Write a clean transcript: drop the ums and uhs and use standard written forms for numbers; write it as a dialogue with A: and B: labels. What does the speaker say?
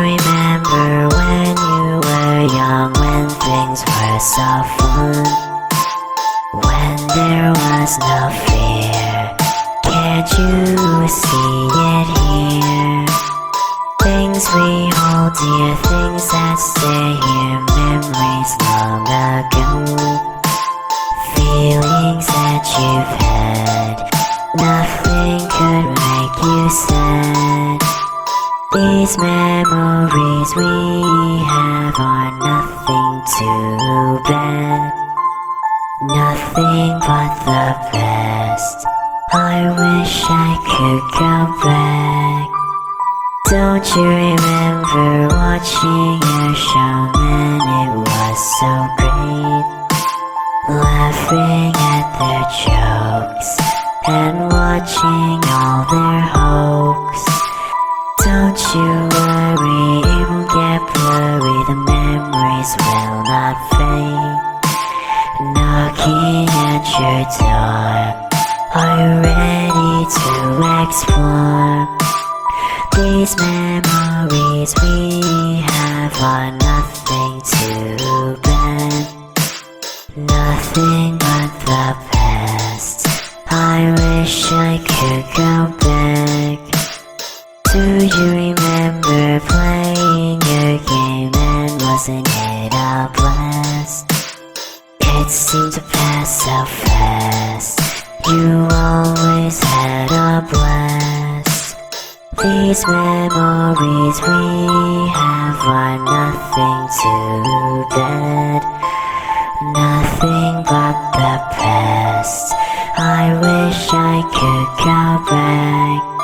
A: remember when you were young, when things were so fun, when there was no fear? Can't you see it here? Things we hold dear, things that stay here, memories long ago, feelings that you've had, nothing could make you sad. These memories we have are nothing too bad, nothing but the best. I wish I could go back. Don't you remember watching your show, man, it was so great, laughing at their jokes and watching all their hoax. Don't you worry, it won't get blurry, the memories will not fade. Knocking at your door, are you ready to explore? These memories we have are nothing too bad, nothing but the best. I wish I could go back. Do you remember playing your game, and wasn't it a blast? It seemed to pass so fast, you always had a blast. These memories we have are nothing too bad, nothing but the best. I wish I could go back.